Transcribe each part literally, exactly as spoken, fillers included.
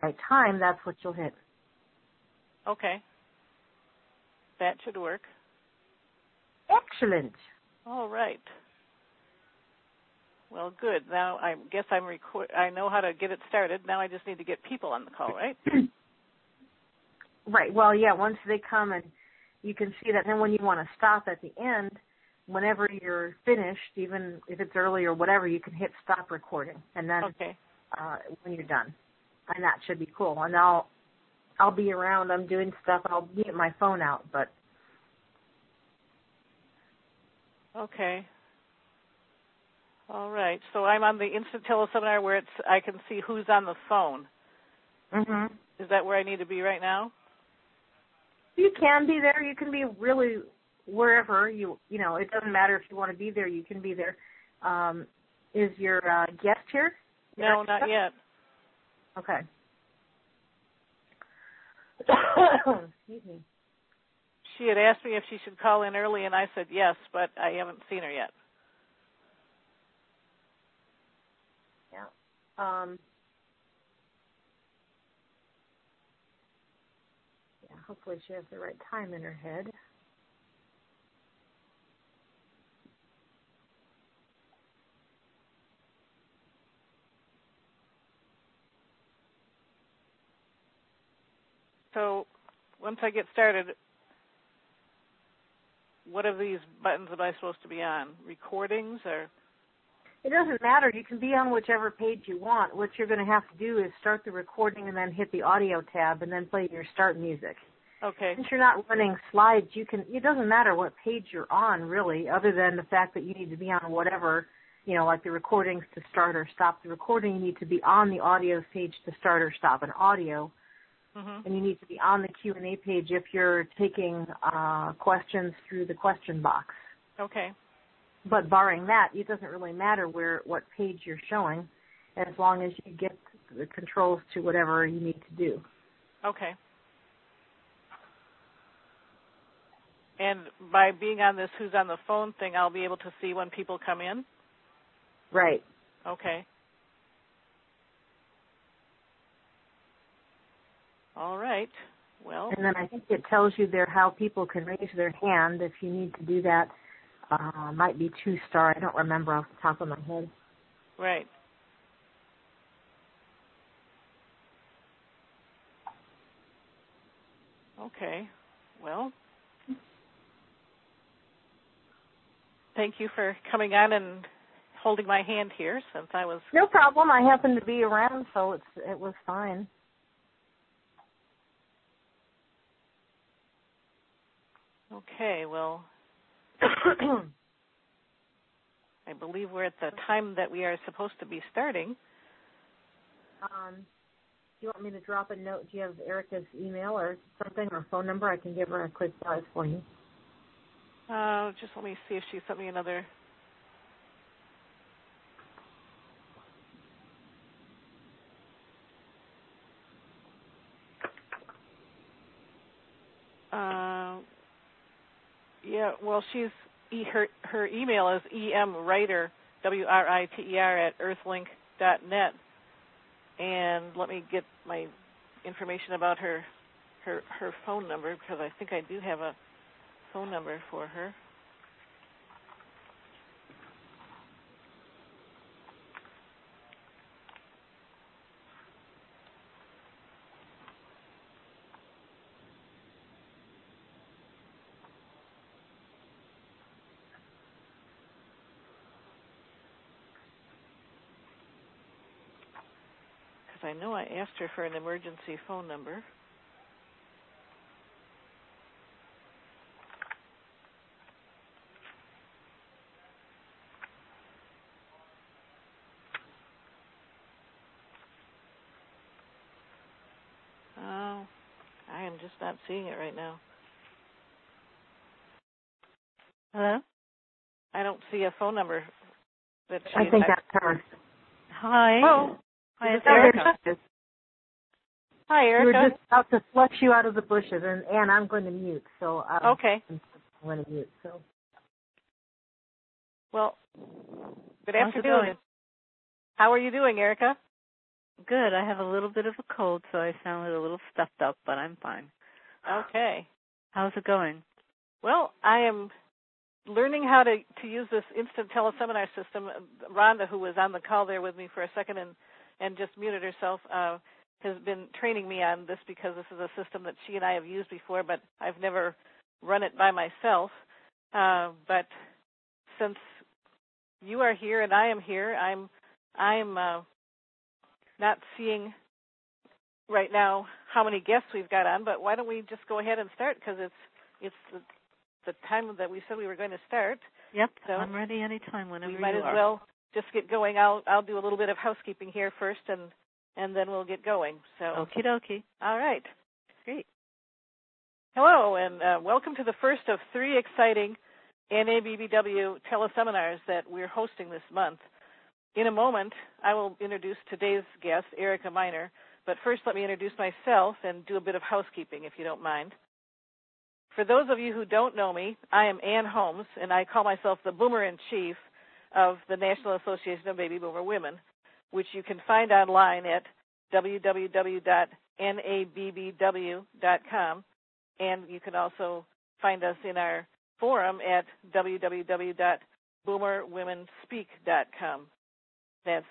right time, that's what you'll hit. Okay. That should work. Excellent. All right. Well, good. Now I guess I'm record. I know how to get it started. Now I just need to get people on the call, right? Right. Well, yeah, once they come and you can see that, then when you want to stop at the end, whenever you're finished, even if it's early or whatever, you can hit stop recording, and then okay. uh, when you're done. And that should be cool. And I'll I'll be around. I'm doing stuff. I'll get my phone out, but. Okay. All right. So I'm on the Instant Teleseminar where it's I can see who's on the phone. Mhm. Is that where I need to be right now? You can be there. You can be really wherever you you know. It doesn't matter if you want to be there. You can be there. Um, is your uh, guest here? No, not yet. Okay. Excuse me. She had asked me if she should call in early, and I said yes, but I haven't seen her yet. Yeah. Um, yeah. Hopefully she has the right time in her head. So once I get started, what of these buttons am I supposed to be on? Recordings or? It doesn't matter. You can be on whichever page you want. What you're going to have to do is start the recording and then hit the audio tab and then play your start music. Okay. Since you're not running slides, you can. It doesn't matter what page you're on, really, other than the fact that you need to be on whatever, you know, like the recordings to start or stop the recording. You need to be on the audio page to start or stop an audio. Mm-hmm. And you need to be on the Q and A page if you're taking uh, questions through the question box. Okay. But barring that, it doesn't really matter where what page you're showing, as long as you get the controls to whatever you need to do. Okay. And by being on this who's on the phone thing, I'll be able to see when people come in? Right. Okay. All right. Well. And then I think it tells you there how people can raise their hand if you need to do that. Uh, might be two star. I don't remember off the top of my head. Right. Okay. Well, thank you for coming on and holding my hand here since I was... No problem. I happened to be around, so it's it was fine. Okay, well, I believe we're at the time that we are supposed to be starting. Um, do you want me to drop a note? Do you have Erica's email or something or phone number? I can give her a quick buzz for you. Uh, just let me see if she sent me another... Uh, yeah, well, she's e- her her email is emwriter, W R I T E R, at earthlink dot net. And let me get my information about her her her phone number, because I think I do have a phone number for her. I know I asked her for an emergency phone number. Oh, I am just not seeing it right now. Hello? I don't see a phone number that she... I think that's her. Hi. Oh, Hi, is it's this Erica. Erica? Hi, Erica. We were just about to flush you out of the bushes, and, and I'm going to mute. So um, Okay. I'm going to mute. So. Well, good How's it afternoon. going? How are you doing, Erica? Good. I have a little bit of a cold, so I sounded a little stuffed up, but I'm fine. Okay. How's it going? Well, I am learning how to, to use this instant teleseminar system. Rhonda, who was on the call there with me for a second and, and just muted herself, uh, has been training me on this because this is a system that she and I have used before, but I've never run it by myself. Uh, but since you are here and I am here, I'm I'm uh, not seeing right now how many guests we've got on, but why don't we just go ahead and start, because it's it's the, the time that we said we were going to start. Yep, so I'm ready anytime, whenever you are. We might as well just get going. I'll I'll do a little bit of housekeeping here first, and and then we'll get going. So okie dokie. All right. Great. Hello, and uh, welcome to the first of three exciting N A B B W teleseminars that we're hosting this month. In a moment, I will introduce today's guest, Erica Miner, but first let me introduce myself and do a bit of housekeeping, if you don't mind. For those of you who don't know me, I am Ann Holmes, and I call myself the Boomer-in-Chief of the National Association of Baby Boomer Women, which you can find online at w w w dot n a b b w dot com, and you can also find us in our forum at w w w dot boomer women speak dot com. That's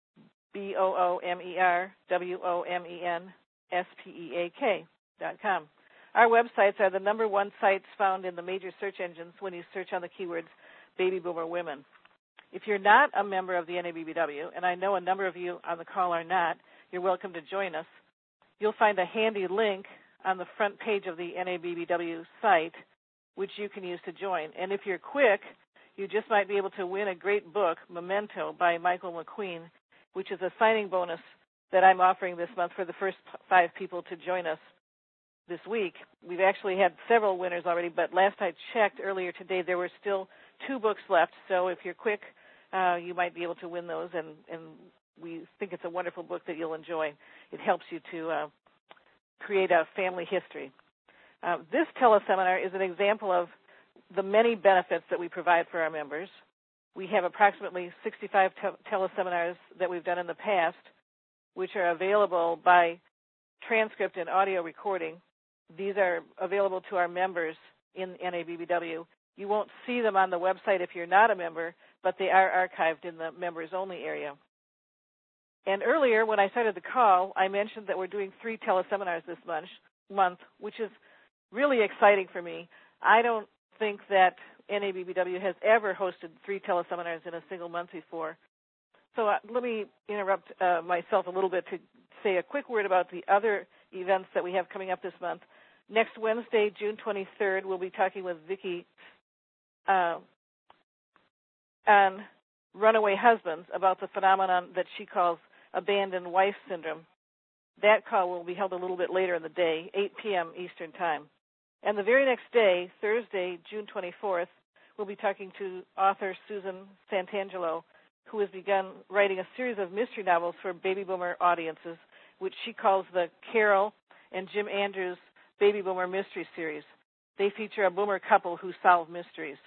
B O O M E R W O M E N S P E A K dot com. Our websites are the number one sites found in the major search engines when you search on the keywords Baby Boomer Women. If you're not a member of the N A B B W, and I know a number of you on the call are not, you're welcome to join us. You'll find a handy link on the front page of the N A B B W site, which you can use to join. And if you're quick, you just might be able to win a great book, Memento, by Michael McQueen, which is a signing bonus that I'm offering this month for the first five people to join us this week. We've actually had several winners already, but last I checked earlier today, there were still two books left. So if you're quick, uh, you might be able to win those, and, and we think it's a wonderful book that you'll enjoy. It helps you to uh, create a family history. Uh, this teleseminar is an example of the many benefits that we provide for our members. We have approximately sixty-five te- teleseminars that we've done in the past, which are available by transcript and audio recording. These are available to our members in N A B B W. You won't see them on the website if you're not a member, but they are archived in the members-only area. And earlier, when I started the call, I mentioned that we're doing three teleseminars this month, month, which is really exciting for me. I don't think that N A B B W has ever hosted three teleseminars in a single month before. So uh, let me interrupt uh, myself a little bit to say a quick word about the other events that we have coming up this month. Next Wednesday, June twenty-third, we'll be talking with Vicki uh, on runaway husbands about the phenomenon that she calls abandoned wife syndrome. That call will be held a little bit later in the day, eight p.m. Eastern Time. And the very next day, Thursday, June twenty-fourth, we'll be talking to author Susan Santangelo, who has begun writing a series of mystery novels for baby boomer audiences, which she calls the Carol and Jim Andrews Baby Boomer Mystery Series. They feature a boomer couple who solve mysteries.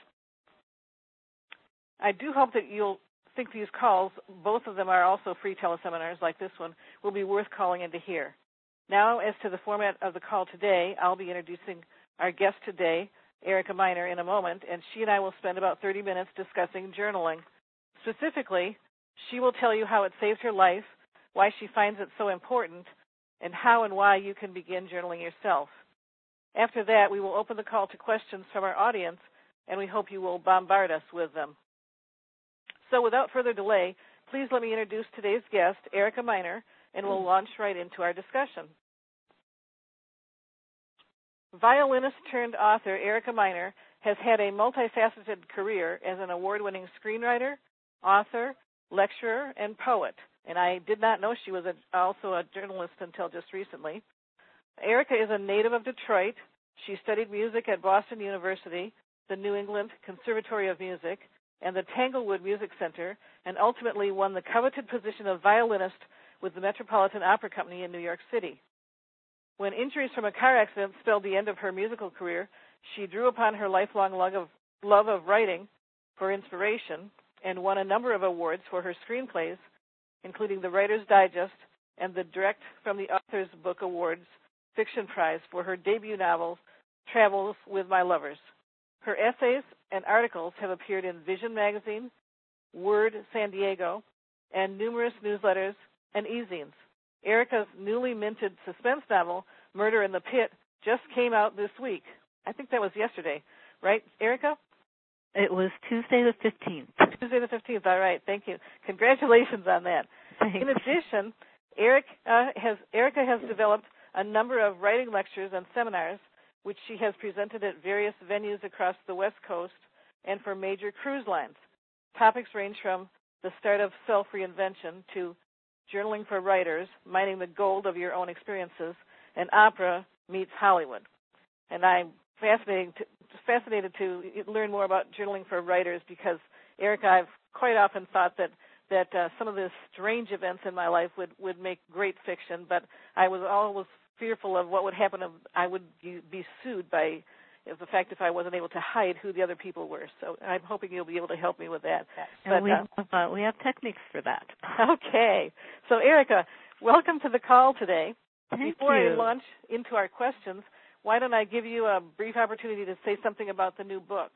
I do hope that you'll think these calls, both of them are also free teleseminars like this one, will be worth calling in to hear. Now, as to the format of the call today, I'll be introducing our guest today, Erica Miner, in a moment, and she and I will spend about thirty minutes discussing journaling. Specifically, she will tell you how it saved her life, why she finds it so important, and how and why you can begin journaling yourself. After that, we will open the call to questions from our audience, and we hope you will bombard us with them. So without further delay, please let me introduce today's guest, Erica Miner, and we'll launch right into our discussion. Violinist turned author Erica Miner has had a multifaceted career as an award-winning screenwriter, author, lecturer, and poet. And I did not know she was a, also a journalist until just recently. Erica is a native of Detroit. She studied music at Boston University, the New England Conservatory of Music, and the Tanglewood Music Center, and ultimately won the coveted position of violinist with the Metropolitan Opera Company in New York City. When injuries from a car accident spelled the end of her musical career, she drew upon her lifelong love of, love of writing for inspiration and won a number of awards for her screenplays, including the Writer's Digest, and the Direct from the Author's Book Awards Fiction Prize for her debut novel, Travels with My Lovers. Her essays and articles have appeared in Vision Magazine, Word San Diego, and numerous newsletters and e-zines. Erica's newly minted suspense novel, Murder in the Pit, just came out this week. I think that was yesterday, right, Erica? It was Tuesday the fifteenth. Tuesday the fifteenth, all right, thank you. Congratulations on that. Thanks. In addition, Eric, uh, has, Erica has developed a number of writing lectures and seminars, which she has presented at various venues across the West Coast and for major cruise lines. Topics range from the start of self-reinvention to journaling for writers, mining the gold of your own experiences, and opera meets Hollywood. And I'm fascinated to, fascinated to learn more about journaling for writers because, Erica, I've quite often thought that that uh, some of the strange events in my life would, would make great fiction, but I was always fearful of what would happen if I would be sued by the fact if I wasn't able to hide who the other people were. So I'm hoping you'll be able to help me with that. And but, we, uh, have, uh, we have techniques for that. Okay. So, Erica, welcome to the call today. Thank Before you. I launch into our questions, why don't I give you a brief opportunity to say something about the new book?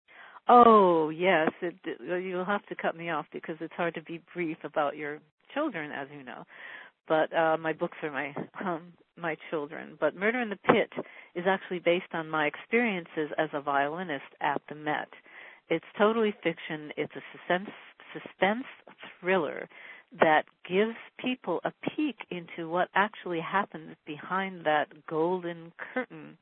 Oh, yes. It, you'll have to cut me off because it's hard to be brief about your children, as you know. But uh, my books are my um, my children. But Murder in the Pit is actually based on my experiences as a violinist at the Met. It's totally fiction. It's a suspense, suspense thriller that gives people a peek into what actually happens behind that golden curtain.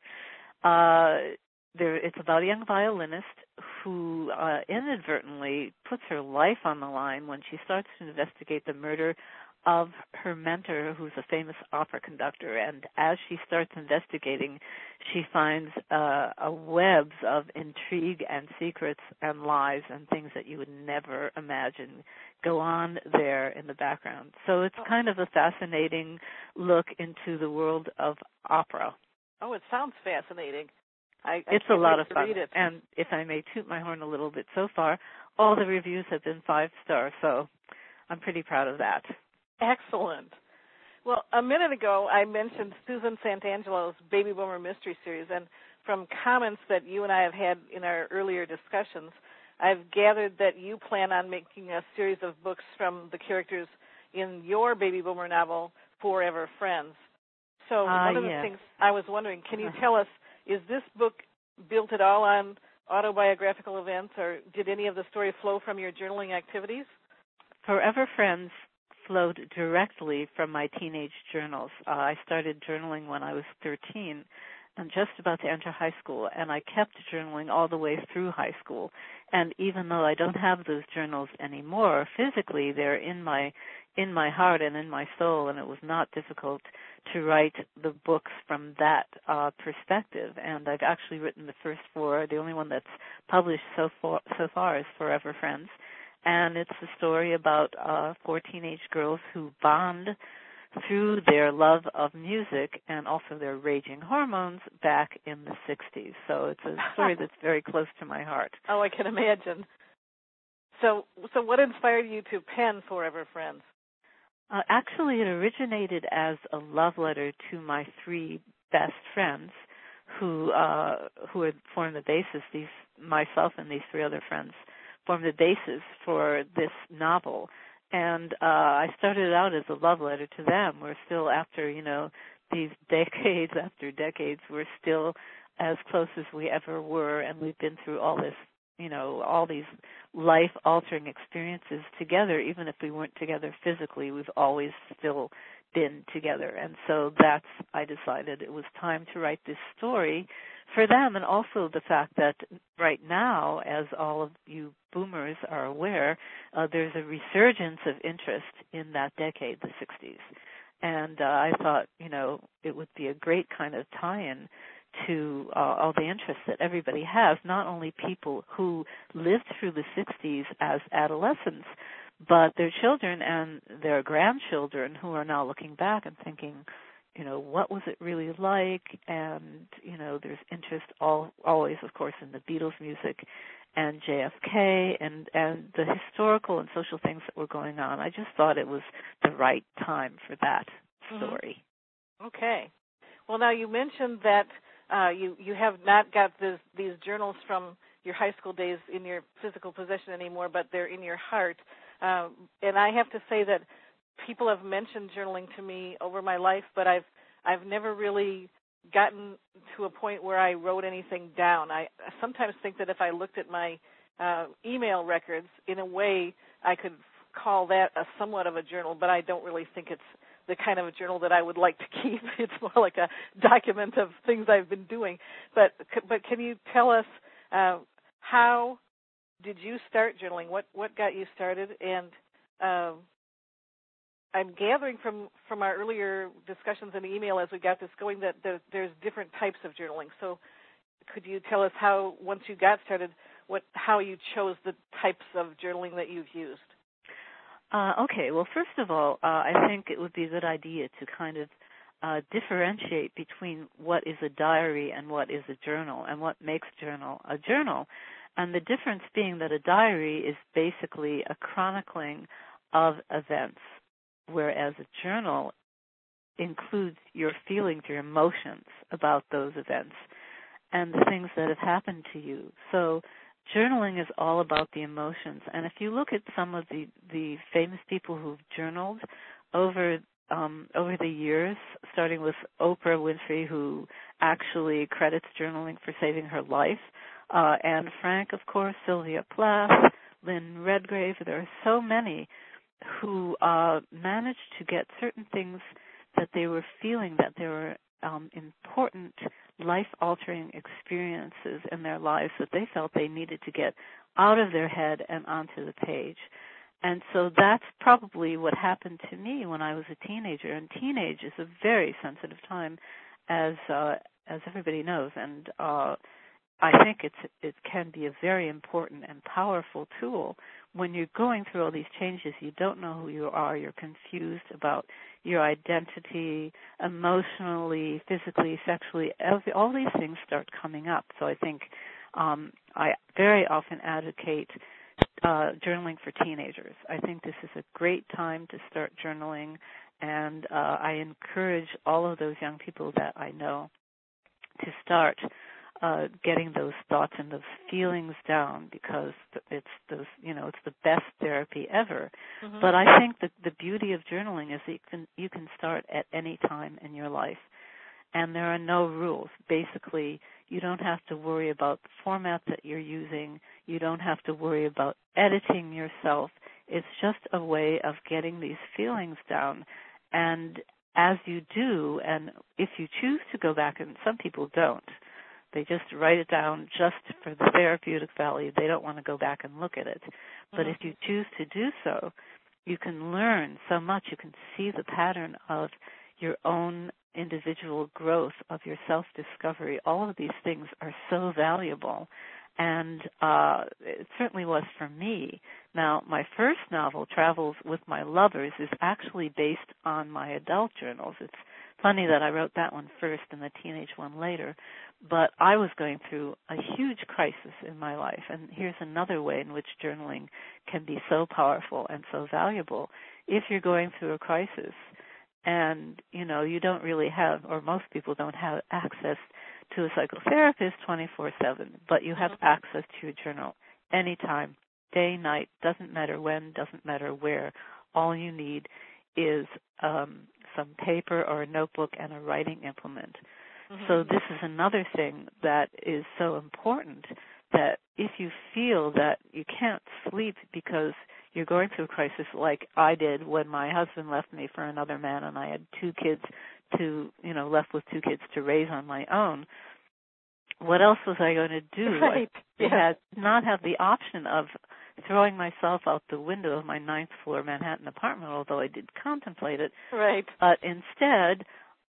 Uh, there, it's about a young violinist who uh, inadvertently puts her life on the line when she starts to investigate the murder of her mentor, who's a famous opera conductor. And as she starts investigating, she finds uh, a webs of intrigue and secrets and lies and things that you would never imagine go on there in the background. So it's kind of a fascinating look into the world of opera. Oh, it sounds fascinating. I, I it's a lot wait of to fun. Read it. And if I may toot my horn a little bit, so far, all the reviews have been five stars, so I'm pretty proud of that. Excellent. Well, a minute ago, I mentioned Susan Santangelo's Baby Boomer Mystery Series, and from comments that you and I have had in our earlier discussions, I've gathered that you plan on making a series of books from the characters in your Baby Boomer novel, Forever Friends. So uh, one of the yes. things I was wondering, can you tell us, is this book built at all on autobiographical events, or did any of the story flow from your journaling activities? Forever Friends flowed directly from my teenage journals. Uh, I started journaling when I was thirteen and just about to enter high school, and I kept journaling all the way through high school. And even though I don't have those journals anymore, physically they're in my in my heart and in my soul, and it was not difficult to write the books from that uh, perspective. And I've actually written the first four. The only one that's published so far, so far is Forever Friends. And it's a story about uh, four teenage girls who bond through their love of music and also their raging hormones back in the sixties. So it's a story that's very close to my heart. Oh, I can imagine. So, so what inspired you to pen Forever Friends? Uh, actually, it originated as a love letter to my three best friends, who uh, who had formed the basis. These myself and these three other friends formed the basis for this novel. And uh, I started out as a love letter to them. We're still, after, you know, these decades after decades, we're still as close as we ever were, and we've been through all this, you know, all these life-altering experiences together. Even if we weren't together physically, we've always still been together. And so that's, I decided it was time to write this story for them, and also the fact that right now, as all of you boomers are aware, uh, there's a resurgence of interest in that decade, the sixties. And uh, I thought, you know, it would be a great kind of tie-in to uh, all the interest that everybody has, not only people who lived through the sixties as adolescents, but their children and their grandchildren who are now looking back and thinking, you know, what was it really like? And, you know, there's interest all, always, of course, in the Beatles music and J F K and, and the historical and social things that were going on. I just thought it was the right time for that story. Mm-hmm. Okay. Well, now you mentioned that uh, you, you have not got this, these journals from your high school days in your physical possession anymore, but they're in your heart. Um, and I have to say that people have mentioned journaling to me over my life, but I've I've never really gotten to a point where I wrote anything down. I sometimes think that if I looked at my uh, email records, in a way, I could call that a somewhat of a journal, but I don't really think it's the kind of a journal that I would like to keep. It's more like a document of things I've been doing. But but can you tell us uh, how did you start journaling? What what got you started? And um, I'm gathering from, from our earlier discussions in the email as we got this going that there, there's different types of journaling. So could you tell us how, once you got started, what how you chose the types of journaling that you've used? Uh, okay. Well, first of all, uh, I think it would be a good idea to kind of uh, differentiate between what is a diary and what is a journal, and what makes journal a journal. And the difference being that a diary is basically a chronicling of events, whereas a journal includes your feelings, your emotions about those events and the things that have happened to you. So journaling is all about the emotions. And if you look at some of the, the famous people who've journaled over um, over the years, starting with Oprah Winfrey, who actually credits journaling for saving her life, uh, Anne Frank, of course, Sylvia Plath, Lynn Redgrave, there are so many who uh, managed to get certain things that they were feeling, that there were um, important life-altering experiences in their lives that they felt they needed to get out of their head and onto the page. And so that's probably what happened to me when I was a teenager. And teenage is a very sensitive time, as uh, as everybody knows. And uh, I think it's it can be a very important and powerful tool. When you're going through all these changes, you don't know who you are, you're confused about your identity, emotionally, physically, sexually, every, all these things start coming up. So I think um, I very often advocate uh, journaling for teenagers. I think this is a great time to start journaling, and uh, I encourage all of those young people that I know to start Uh, getting those thoughts and those feelings down, because it's those, you know, it's the best therapy ever. Mm-hmm. But I think that the beauty of journaling is that you can you can start at any time in your life, and there are no rules. Basically, you don't have to worry about the format that you're using. You don't have to worry about editing yourself. It's just a way of getting these feelings down, and as you do, and if you choose to go back, and some people don't. They just write it down just for the therapeutic value. They don't want to go back and look at it. But mm-hmm. if you choose to do so, you can learn so much. You can see the pattern of your own individual growth, of your self-discovery. All of these things are so valuable. And uh, it certainly was for me. Now, my first novel, Travels with My Lovers, is actually based on my adult journals. It's funny that I wrote that one first and the teenage one later. But I was going through a huge crisis in my life, and here's another way in which journaling can be so powerful and so valuable. If you're going through a crisis and, you know, you don't really have, or most people don't have access to a psychotherapist twenty-four seven, but you have mm-hmm. access to your journal anytime, day, night, doesn't matter when, doesn't matter where. All you need is um, some paper or a notebook and a writing implement. Mm-hmm. So this is another thing that is so important, that if you feel that you can't sleep because you're going through a crisis like I did when my husband left me for another man and I had two kids to, you know, left with two kids to raise on my own, what else was I going to do? Right. I yeah. had not have the option of throwing myself out the window of my ninth floor Manhattan apartment, although I did contemplate it. Right. But instead,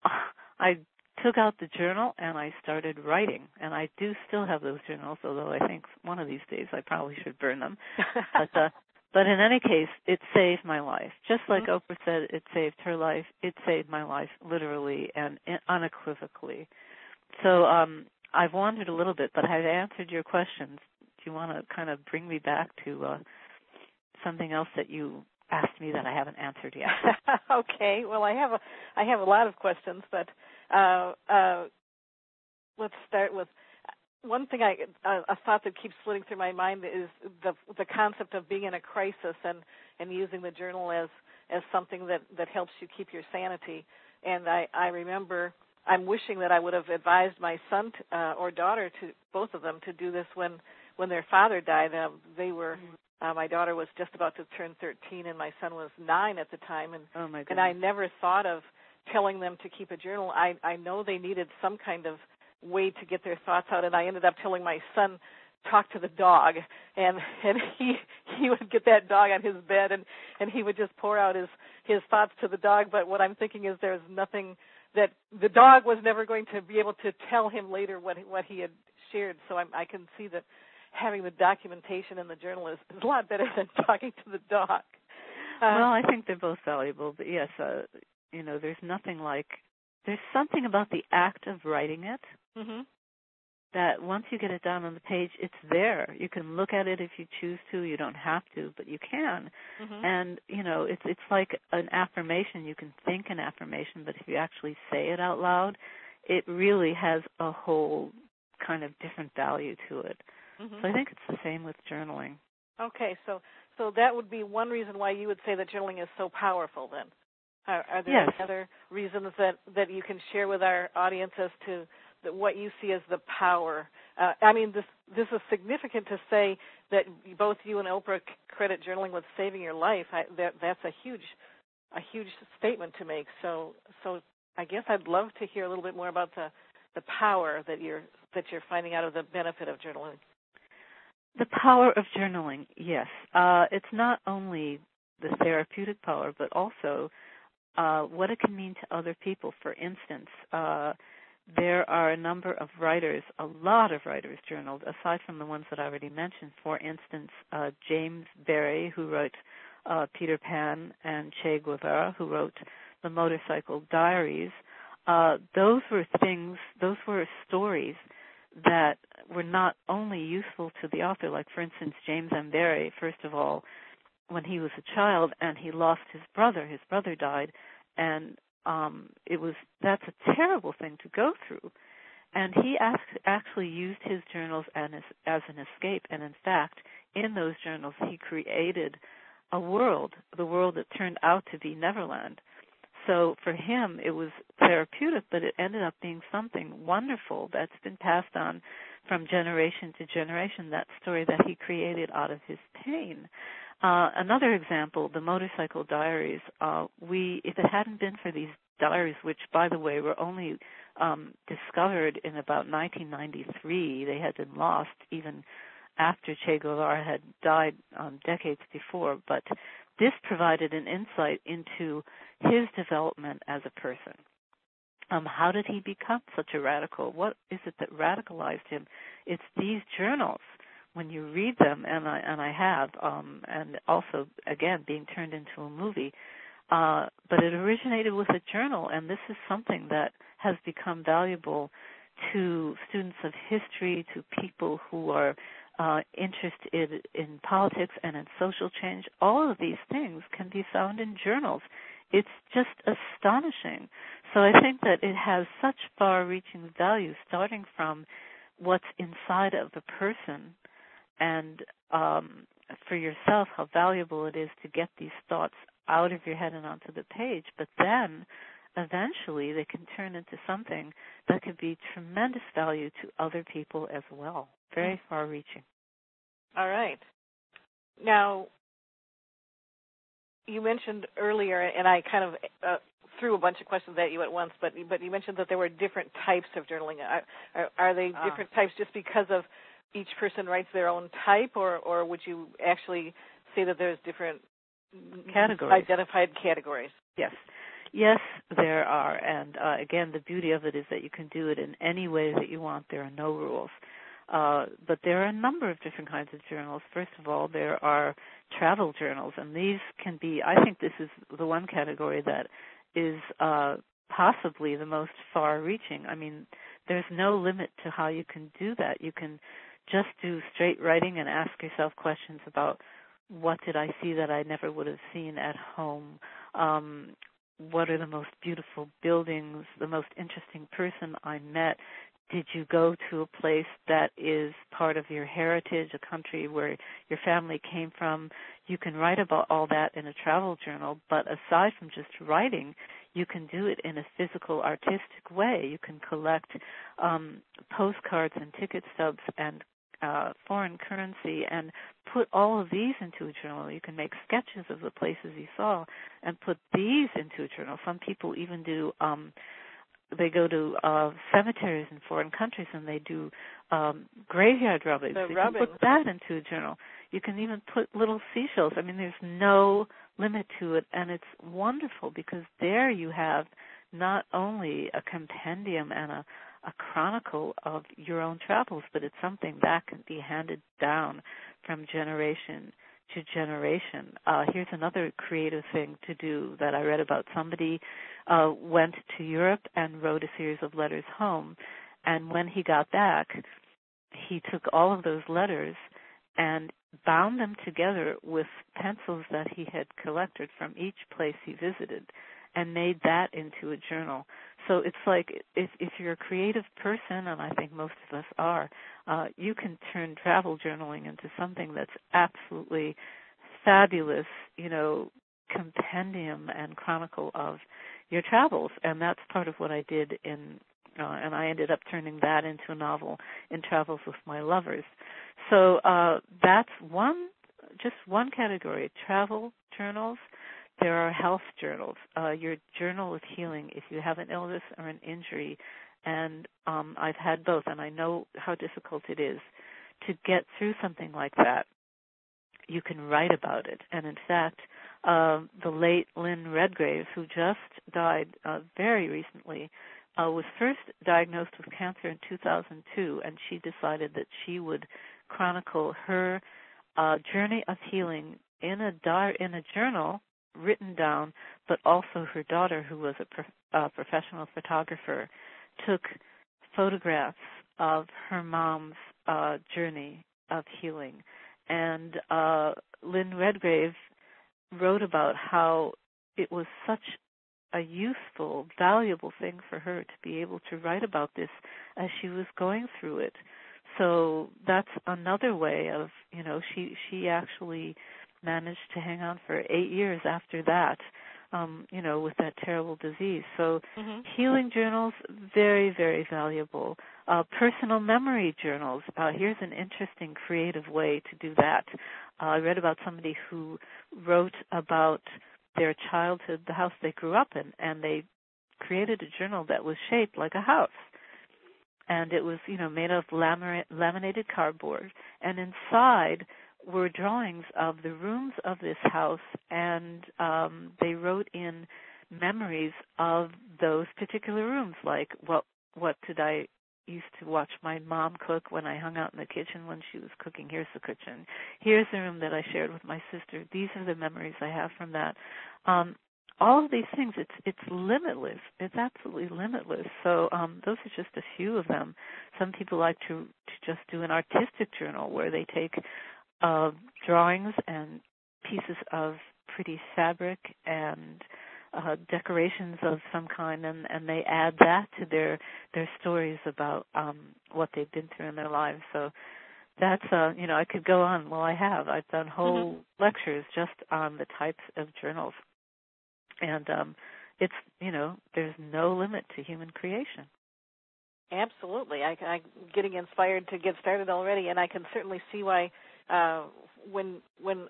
I took out the journal and I started writing. And I do still have those journals, although I think one of these days I probably should burn them. but uh, But in any case, it saved my life. Just like mm-hmm. Oprah said, it saved her life. It saved my life literally and unequivocally. So um, I've wandered a little bit, but I've answered your questions. Do you want to kind of bring me back to uh, something else that you asked me that I haven't answered yet? Okay. Well, I have a I have a lot of questions, but uh, uh, let's start with one thing. I uh, a thought that keeps flitting through my mind is the the concept of being in a crisis and, and using the journal as as something that, that helps you keep your sanity. And I, I remember I'm wishing that I would have advised my son to, uh, or daughter, to both of them, to do this when, when their father died. Uh, they were uh, my daughter was just about to turn thirteen, and my son was nine at the time. And oh my goodness. and I never thought of telling them to keep a journal. I I know they needed some kind of way to get their thoughts out, and I ended up telling my son, talk to the dog, and and he he would get that dog on his bed, and and he would just pour out his his thoughts to the dog. But what I'm thinking is there's nothing that the dog was never going to be able to tell him later what what he had shared. So I'm, I can see that having the documentation in the journal is, is a lot better than talking to the dog. Uh, well, I think they're both valuable, but yes, uh, you know, there's nothing like there's something about the act of writing it. Mm-hmm. That once you get it down on the page, it's there. You can look at it if you choose to. You don't have to, but you can. Mm-hmm. And, you know, it's it's like an affirmation. You can think an affirmation, but if you actually say it out loud, it really has a whole kind of different value to it. Mm-hmm. So I think it's the same with journaling. Okay, so so that would be one reason why you would say that journaling is so powerful then. Are, are there yes. any other reasons that, that you can share with our audience as to that what you see as the power? Uh, I mean, this this is significant to say that both you and Oprah credit journaling with saving your life. I, that that's a huge a huge statement to make. So so I guess I'd love to hear a little bit more about the, the power that you're that you're finding out of the benefit of journaling. The power of journaling, yes. Uh, it's not only the therapeutic power, but also uh, what it can mean to other people. For instance, uh, there are a number of writers, a lot of writers journaled, aside from the ones that I already mentioned. For instance, uh, James Barrie, who wrote uh, Peter Pan, and Che Guevara, who wrote The Motorcycle Diaries. Uh, those were things, those were stories that were not only useful to the author, like, for instance, James M. Barrie, first of all, when he was a child and he lost his brother, his brother died, and um, it was that's a terrible thing to go through. And he asked, actually used his journals as, as an escape, and in fact, in those journals, he created a world, the world that turned out to be Neverland. So for him, it was therapeutic, but it ended up being something wonderful that's been passed on from generation to generation, that story that he created out of his pain. Uh, another example, The Motorcycle Diaries. Uh, we, if it hadn't been for these diaries, which, by the way, were only um, discovered in about nineteen ninety-three, they had been lost even after Che Guevara had died um, decades before, but this provided an insight into his development as a person. Um, how did he become such a radical? What is it that radicalized him? It's these journals. When you read them, and I and I have, um, and also again being turned into a movie, uh, but it originated with a journal, and this is something that has become valuable to students of history, to people who are uh, interested in politics and in social change. All of these things can be found in journals. It's just astonishing. So I think that it has such far-reaching value, starting from what's inside of the person, and um, for yourself, how valuable it is to get these thoughts out of your head and onto the page. But then, eventually, they can turn into something that could be tremendous value to other people as well. Very far-reaching. All right. Now, you mentioned earlier, and I kind of uh, threw a bunch of questions at you at once, but but you mentioned that there were different types of journaling. Are, are, are they ah. different types just because of each person writes their own type, or, or would you actually say that there's different categories, identified categories? Yes. Yes, there are. And, uh, again, the beauty of it is that you can do it in any way that you want. There are no rules. Uh, but there are a number of different kinds of journals. First of all, there are travel journals, and these can be, I think this is the one category that is uh, possibly the most far-reaching. I mean, there's no limit to how you can do that. You can just do straight writing and ask yourself questions about what did I see that I never would have seen at home? Um, what are the most beautiful buildings, the most interesting person I met? Did you go to a place that is part of your heritage, a country where your family came from? You can write about all that in a travel journal, but aside from just writing, you can do it in a physical, artistic way. You can collect um, postcards and ticket stubs and uh, foreign currency and put all of these into a journal. You can make sketches of the places you saw and put these into a journal. Some people even do um, they go to uh, cemeteries in foreign countries and they do um, graveyard rubbings. The you rubbing. can put that into a journal. You can even put little seashells. I mean, there's no limit to it, and it's wonderful because there you have not only a compendium and a, a chronicle of your own travels, but it's something that can be handed down from generation to generation. Uh, here's another creative thing to do that I read about. Somebody uh, went to Europe and wrote a series of letters home, and when he got back, he took all of those letters and bound them together with pencils that he had collected from each place he visited and made that into a journal. So it's like if, if you're a creative person, and I think most of us are, uh, you can turn travel journaling into something that's absolutely fabulous, you know, compendium and chronicle of your travels. And that's part of what I did in, uh, and I ended up turning that into a novel in Travels with My Lovers. So uh, that's one, just one category, travel journals. There are health journals, uh, your journal of healing if you have an illness or an injury, and um, I've had both, and I know how difficult it is to get through something like that. You can write about it, and in fact, uh, the late Lynn Redgrave, who just died uh, very recently, uh, was first diagnosed with cancer in two thousand two, and she decided that she would chronicle her uh, journey of healing in a di- in a journal written down, but also her daughter, who was a pro- uh, professional photographer, took photographs of her mom's uh, journey of healing. And uh, Lynn Redgrave wrote about how it was such a useful, valuable thing for her to be able to write about this as she was going through it. So that's another way of, you know, she she actually managed to hang on for eight years after that, um, you know, with that terrible disease. So mm-hmm. healing journals, very, very valuable. Uh, personal memory journals, uh, here's an interesting creative way to do that. Uh, I read about somebody who wrote about their childhood, the house they grew up in, and they created a journal that was shaped like a house. And it was, you know, made of laminate, laminated cardboard, and inside were drawings of the rooms of this house, and um, they wrote in memories of those particular rooms, like what what did I used to watch my mom cook when I hung out in the kitchen when she was cooking. Here's the kitchen. Here's the room that I shared with my sister. These are the memories I have from that. Um, all of these things, it's it's limitless. It's absolutely limitless. So um, those are just a few of them. Some people like to, to just do an artistic journal where they take uh, drawings and pieces of pretty fabric and uh, decorations of some kind, and, and they add that to their their stories about um, what they've been through in their lives. So that's, uh, you know, I could go on. Well, I have. I've done whole mm-hmm. lectures just on the types of journals. And um, it's, you know, there's no limit to human creation. Absolutely. I, I'm getting inspired to get started already, and I can certainly see why uh, when when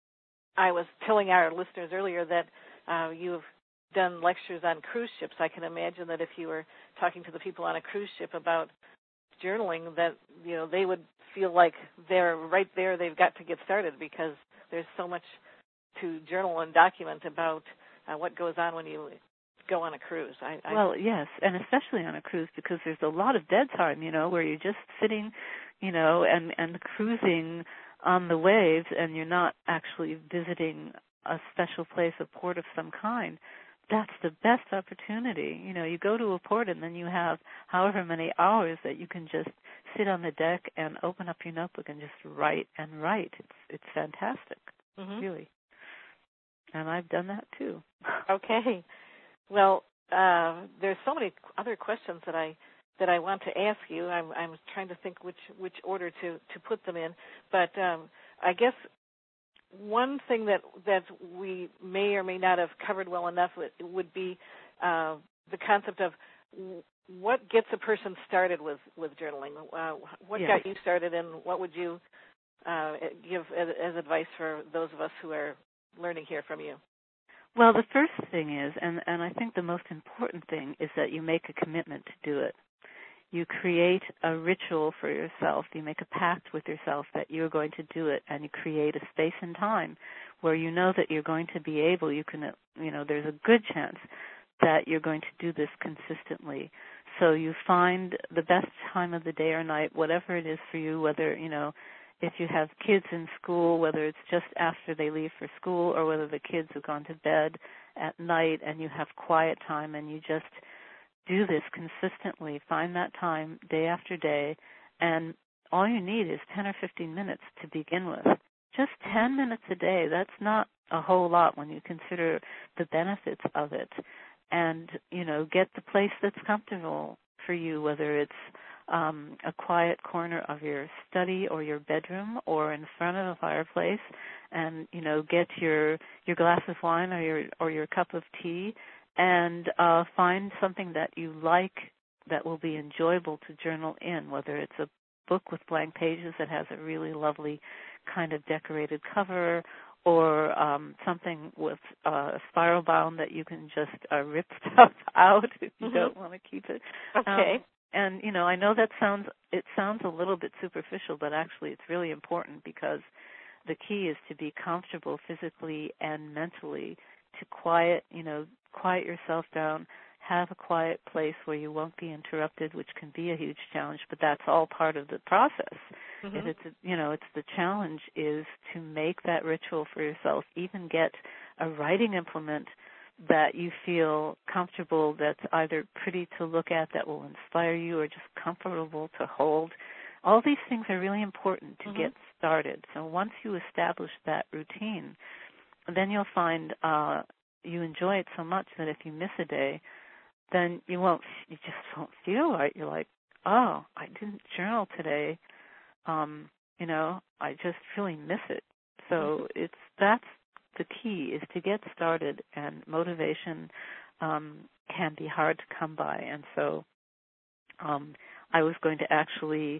I was telling our listeners earlier that uh, you've done lectures on cruise ships, I can imagine that if you were talking to the people on a cruise ship about journaling, that, you know, they would feel like they're right there, they've got to get started because there's so much to journal and document about uh, what goes on when you go on a cruise. I, I well, yes, and especially on a cruise because there's a lot of dead time, you know, where you're just sitting, you know, and, and cruising on the waves and you're not actually visiting a special place, a port of some kind, that's the best opportunity. You know, you go to a port and then you have however many hours that you can just sit on the deck and open up your notebook and just write and write. It's it's fantastic, mm-hmm. really. And I've done that too. Okay. Well, uh, there's so many other questions that I that I want to ask you. I'm I'm trying to think which which order to, to put them in, but um, I guess one thing that that we may or may not have covered well enough would, would be uh, the concept of what gets a person started with, with journaling. Uh, what yes. got you started, and what would you uh, give as, as advice for those of us who are learning here from you? Well, the first thing is, and, and I think the most important thing, is that you make a commitment to do it. You create a ritual for yourself. You make a pact with yourself that you're going to do it, and you create a space and time where you know that you're going to be able, you can, you know, there's a good chance that you're going to do this consistently. So you find the best time of the day or night, whatever it is for you, whether, you know, if you have kids in school, whether it's just after they leave for school or whether the kids have gone to bed at night and you have quiet time and you just do this consistently. Find that time day after day, and all you need is ten or fifteen minutes to begin with. Just ten minutes a day, that's not a whole lot when you consider the benefits of it. And, you know, get the place that's comfortable for you, whether it's um, a quiet corner of your study or your bedroom or in front of a fireplace, and, you know, get your, your glass of wine or your or your cup of tea, and uh, find something that you like that will be enjoyable to journal in, whether it's a book with blank pages that has a really lovely kind of decorated cover, or um, something with uh, a spiral bound that you can just uh, rip stuff out if you mm-hmm. don't want to keep it. Okay. Um, and, you know, I know that sounds it sounds a little bit superficial, but actually it's really important, because the key is to be comfortable physically and mentally, to quiet, you know, quiet yourself down, have a quiet place where you won't be interrupted, which can be a huge challenge, but that's all part of the process. Mm-hmm. If it's, a, you know, it's the challenge is to make that ritual for yourself, even get a writing implement that you feel comfortable, that's either pretty to look at, that will inspire you, or just comfortable to hold. All these things are really important to mm-hmm. get started. So once you establish that routine, then you'll find uh, you enjoy it so much that if you miss a day, then you won't, you just won't feel right. You're like, oh, I didn't journal today. Um, you know, I just really miss it. So mm-hmm. it's that's the key, is to get started, and motivation um, can be hard to come by. And so um, I was going to actually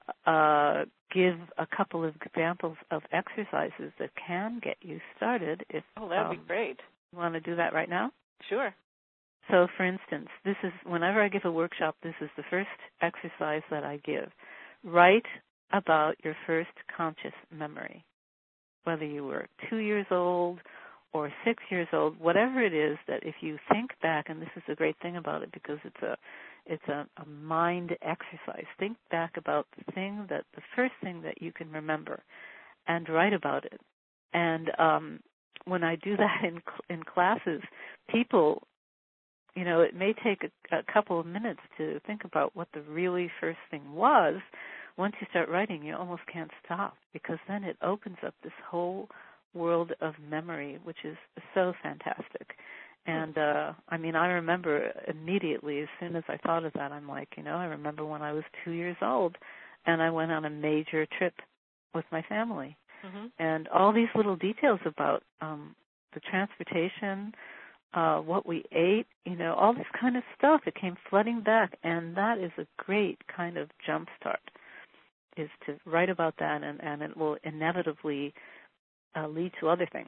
uh, give a couple of examples of exercises that can get you started. If oh, that'd um, be great. You want to do that right now? Sure. So, for instance, this is whenever I give a workshop, this is the first exercise that I give. Write about your first conscious memory, whether you were two years old or six years old, whatever it is, that if you think back, and this is the great thing about it, because it's a it's a, a mind exercise. Think back about the thing that the first thing that you can remember, and write about it. And um, when I do that in in classes, people, you know, it may take a, a couple of minutes to think about what the really first thing was. Once you start writing, you almost can't stop, because then it opens up this whole world of memory, which is so fantastic. And, uh, I mean, I remember immediately, as soon as I thought of that, I'm like, you know, I remember when I was two years old, and I went on a major trip with my family. Mm-hmm. And all these little details about um, the transportation, uh, what we ate, you know, all this kind of stuff, it came flooding back, and that is a great kind of jump start, is to write about that, and, and it will inevitably uh, lead to other things.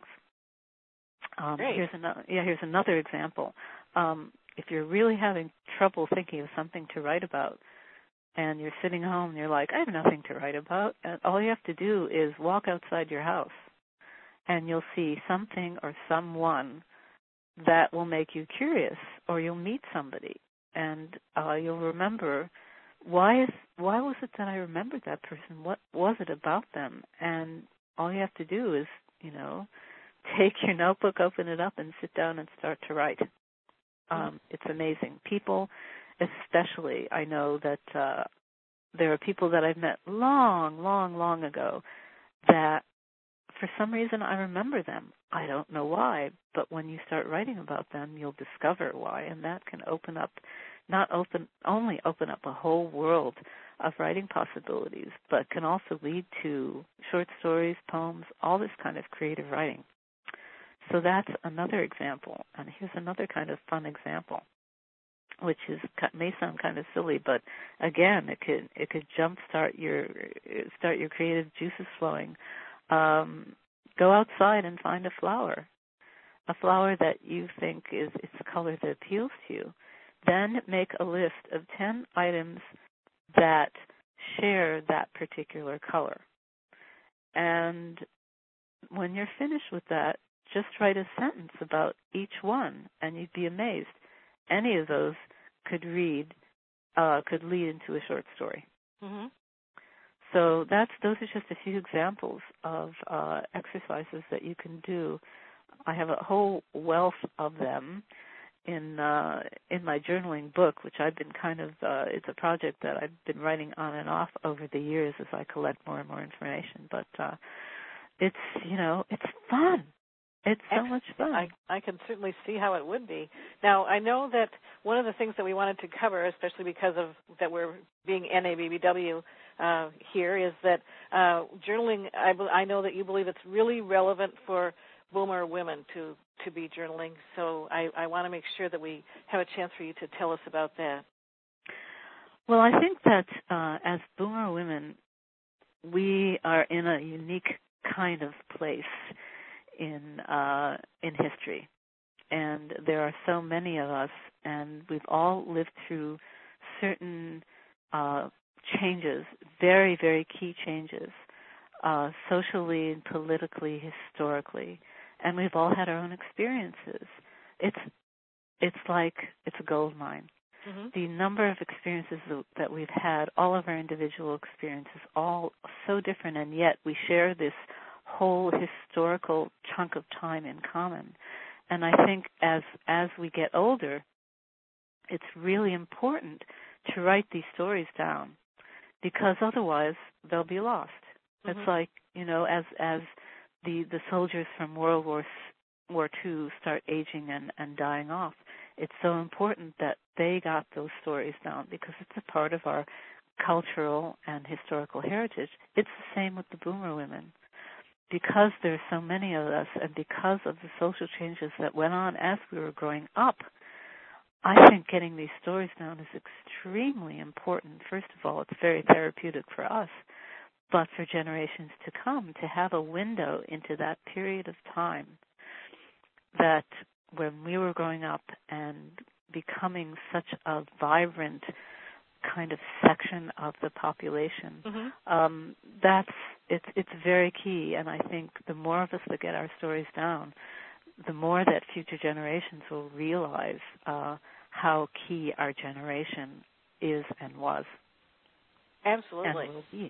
Um, Great. Here's another, yeah, here's another example. Um, if you're really having trouble thinking of something to write about, and you're sitting home and you're like, I have nothing to write about, and all you have to do is walk outside your house, and you'll see something or someone that will make you curious, or you'll meet somebody, and uh, you'll remember, why is why was it that I remembered that person? What was it about them? And all you have to do is, you know, take your notebook, open it up, and sit down and start to write. Um, it's amazing. People, especially, I know that uh, there are people that I've met long, long, long ago that for some reason I remember them. I don't know why, but when you start writing about them, you'll discover why, and that can open up, not open only open up a whole world of writing possibilities, but can also lead to short stories, poems, all this kind of creative writing. So that's another example, and here's another kind of fun example, which is may sound kind of silly, but again, it could it could jumpstart your start your creative juices flowing. Um, go outside and find a flower, a flower that you think is it's a color that appeals to you. Then make a list of ten items that share that particular color. And when you're finished with that, just write a sentence about each one, and you'd be amazed. Any of those could read, uh, could lead into a short story. Mm-hmm. So that's those are just a few examples of uh, exercises that you can do. I have a whole wealth of them in uh, in my journaling book, which I've been kind of uh, it's a project that I've been writing on and off over the years as I collect more and more information. But uh, it's you know it's fun. It's so much fun. I, I can certainly see how it would be. Now, I know that one of the things that we wanted to cover, especially because of that we're being N A B B W uh, here, is that uh, journaling, I, I know that you believe it's really relevant for boomer women to, to be journaling. So I, I want to make sure that we have a chance for you to tell us about that. Well, I think that uh, as boomer women, we are in a unique kind of place in uh, in history, and there are so many of us, and we've all lived through certain uh, changes, very, very key changes, uh, socially and politically, historically, and we've all had our own experiences. It's it's like it's a gold mine. Mm-hmm. The number of experiences that we've had, all of our individual experiences, all so different, and yet we share this whole historical chunk of time in common. And I think as as we get older, it's really important to write these stories down, because otherwise they'll be lost. Mm-hmm. It's like, you know, as as the, the soldiers from World War War Two start aging and, and dying off, it's so important that they got those stories down, because it's a part of our cultural and historical heritage. It's the same with the boomer women. Because there's so many of us, and because of the social changes that went on as we were growing up, I think getting these stories down is extremely important. First of all, it's very therapeutic for us, but for generations to come, to have a window into that period of time that when we were growing up and becoming such a vibrant kind of section of the population, mm-hmm. um, that's it's it's very key. And I think the more of us that get our stories down, the more that future generations will realize uh, how key our generation is and was. Absolutely. And will be.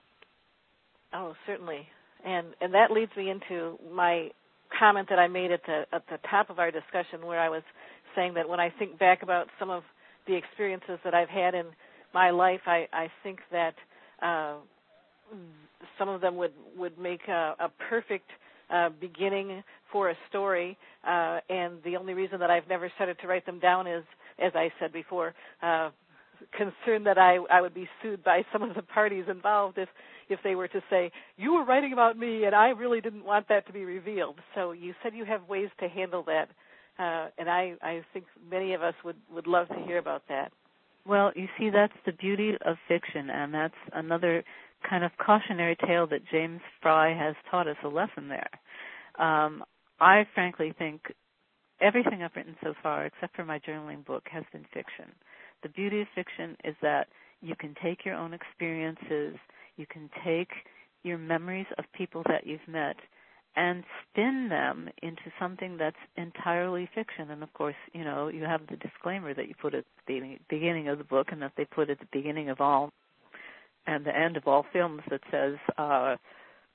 Oh, certainly. And and that leads me into my comment that I made at the at the top of our discussion, where I was saying that when I think back about some of the experiences that I've had in my life, I, I think that uh, some of them would, would make a, a perfect uh, beginning for a story, uh, and the only reason that I've never started to write them down is, as I said before, uh, concerned that I, I would be sued by some of the parties involved if, if they were to say, you were writing about me and I really didn't want that to be revealed. So you said you have ways to handle that. Uh, and I, I think many of us would, would love to hear about that. Well, you see, that's the beauty of fiction, and that's another kind of cautionary tale that James Fry has taught us a lesson there. Um, I frankly think everything I've written so far, except for my journaling book, has been fiction. The beauty of fiction is that you can take your own experiences, you can take your memories of people that you've met, and spin them into something that's entirely fiction. And, of course, you know, you have the disclaimer that you put at the beginning of the book and that they put at the beginning of all and the end of all films that says, uh,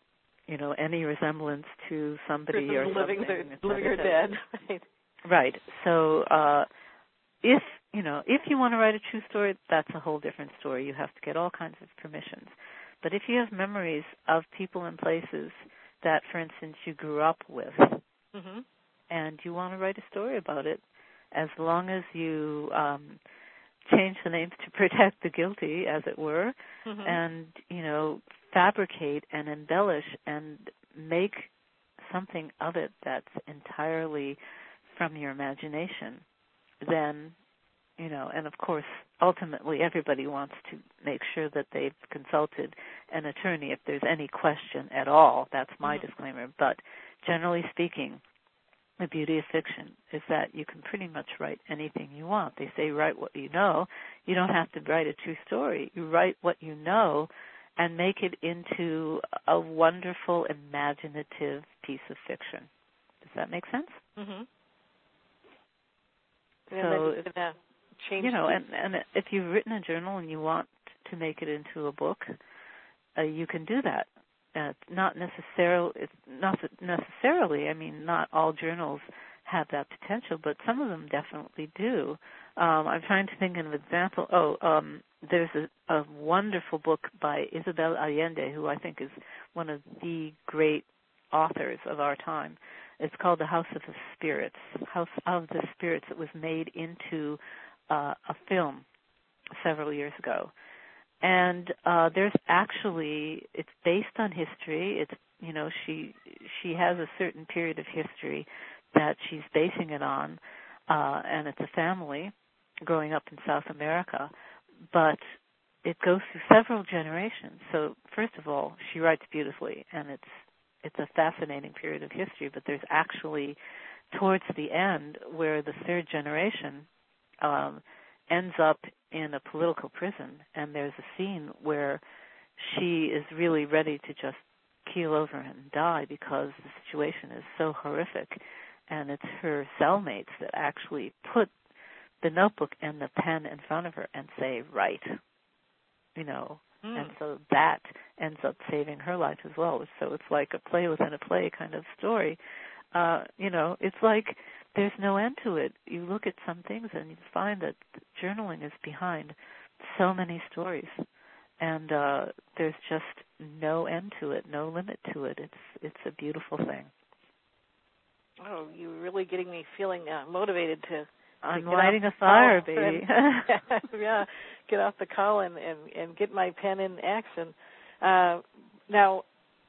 you know, any resemblance to somebody or living, something. living or dead. Right. Right. So uh, if, you know, if you want to write a true story, that's a whole different story. You have to get all kinds of permissions. But if you have memories of people and places that, for instance, you grew up with, mm-hmm. and you want to write a story about it, as long as you um, change the names to protect the guilty, as it were, mm-hmm. and, you know, fabricate and embellish and make something of it that's entirely from your imagination, then, you know, and of course, ultimately everybody wants to make sure that they've consulted an attorney if there's any question at all. That's my mm-hmm. disclaimer. But generally speaking, the beauty of fiction is that you can pretty much write anything you want. They say write what you know. You don't have to write a true story. You write what you know and make it into a wonderful, imaginative piece of fiction. Does that make sense? Mm-hmm. So, and then change you know, and, and if you've written a journal and you want to make it into a book, uh, you can do that. Uh, not necessarily, it's not necessarily. I mean, not all journals have that potential, but some of them definitely do. Um, I'm trying to think of an example. Oh, um, there's a, a wonderful book by Isabel Allende, who I think is one of the great authors of our time. It's called The House of the Spirits, House of the Spirits. It was made into uh, a film several years ago. And uh, there's actually, it's based on history. It's, you know, she she has a certain period of history that she's basing it on, uh, and it's a family growing up in South America. But it goes through several generations. So first of all, she writes beautifully, and it's it's a fascinating period of history. But there's actually, towards the end, where the third generation um, ends up in a political prison, and there's a scene where she is really ready to just keel over and die because the situation is so horrific, and it's her cellmates that actually put the notebook and the pen in front of her and say, write, you know, mm. and so that ends up saving her life as well. So it's like a play within a play kind of story. Uh, you know, it's like there's no end to it. You look at some things and you find that journaling is behind so many stories, and uh, there's just no end to it, no limit to it. It's it's a beautiful thing. Oh, you're really getting me feeling uh, motivated to. I'm lighting a fire, baby. And, yeah, get off the call and, and, and get my pen in action. Uh, now,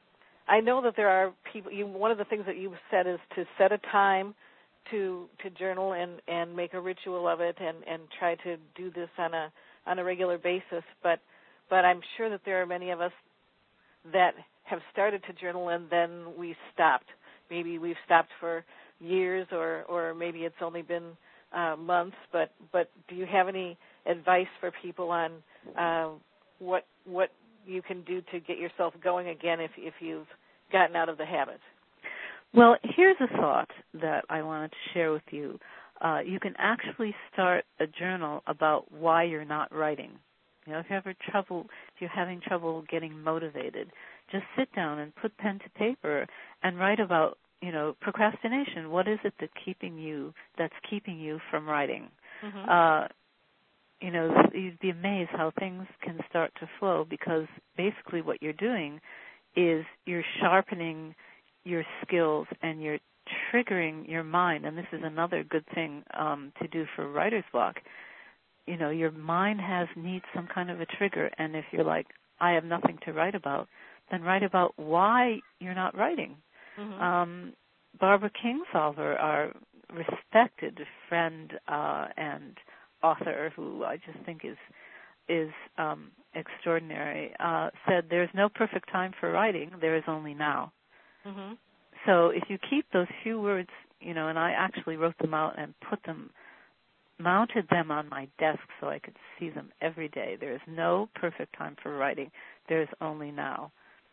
I know that there are people. You, one of the things that you've said is to set a time to to journal and, and make a ritual of it, and, and try to do this on a on a regular basis. But but I'm sure that there are many of us that have started to journal and then we stopped. Maybe we've stopped for years, or, or maybe it's only been uh, months. But but do you have any advice for people on uh, what what you can do to get yourself going again if if you've gotten out of the habit? Well, here's a thought that I wanted to share with you. Uh, you can actually start a journal about why you're not writing. You know, if you have trouble, if you're having trouble getting motivated, just sit down and put pen to paper and write about, you know, procrastination. What is it that keeping you that's keeping you from writing? Mm-hmm. Uh, you know, you'd be amazed how things can start to flow, because basically what you're doing is you're sharpening your skills and you're triggering your mind. And this is another good thing um, to do for writer's block. You know, your mind has needs some kind of a trigger, and if you're like, I have nothing to write about, then write about why you're not writing. Mm-hmm. Um, Barbara Kingsolver, our respected friend uh, and author, who I just think is is um, extraordinary, uh, said, "There's no perfect time for writing. There is only now." Mm-hmm. So if you keep those few words, you know, and I actually wrote them out and put them, mounted them on my desk so I could see them every day. There is no perfect time for writing. There is only now.